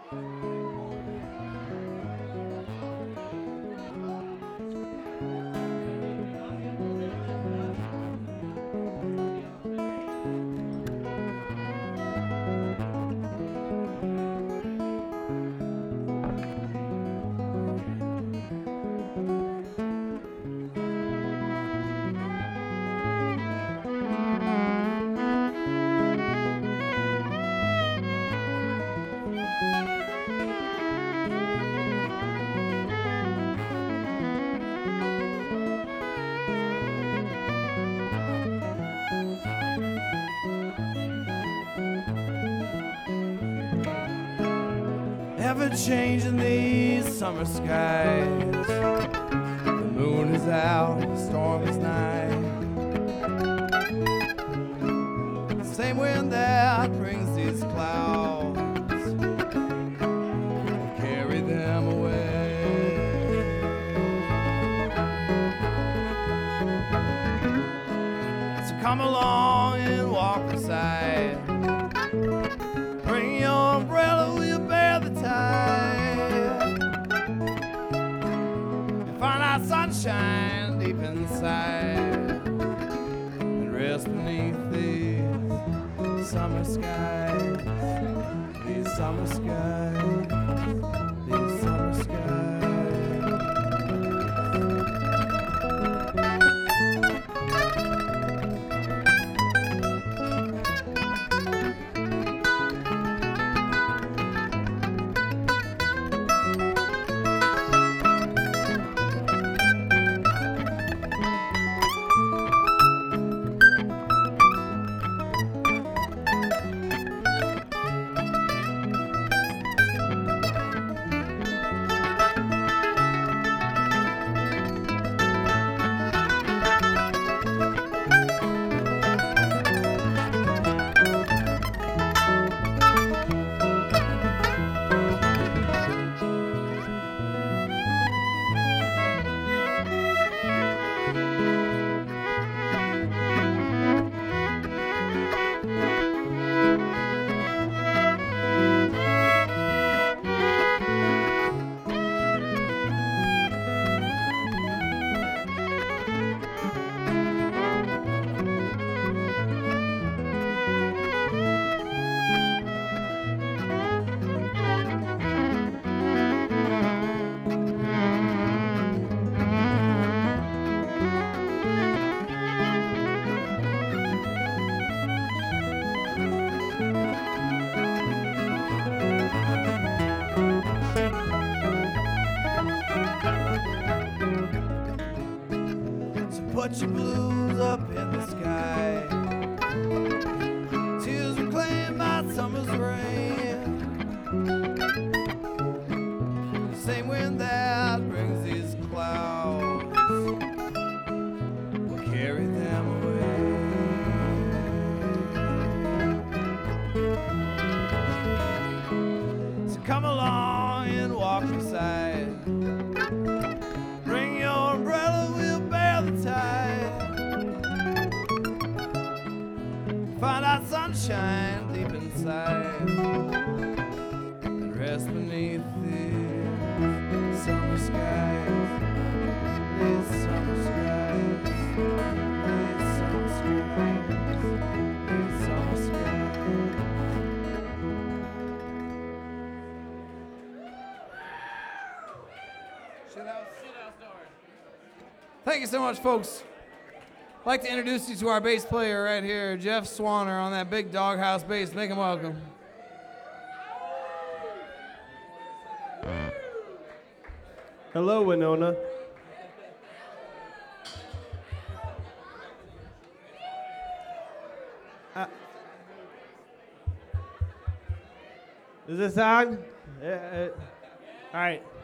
Ever changing these summer skies. The moon is out, the storm is nigh. Same wind that brings these clouds will carry them away. So come along and walk beside. Bring your umbrella, we'll bear the tide. And find our sunshine deep inside. And rest beneath these summer skies. These summer skies. These summer skies. Put your blues up in the sky. Tears reclaim my summer's rain. Same wind that brings these clouds will carry them away. So come along and walk beside. Bring your umbrella, we'll bear the tide. Find our sunshine deep inside. And rest beneath these summer skies. These summer skies. These summer skies. These summer skies. Thank you so much, folks. I'd like to introduce you to our bass player right here, Jeff Swanner, on that big doghouse bass. Make him welcome. Hello, Winona. Is this on? All right.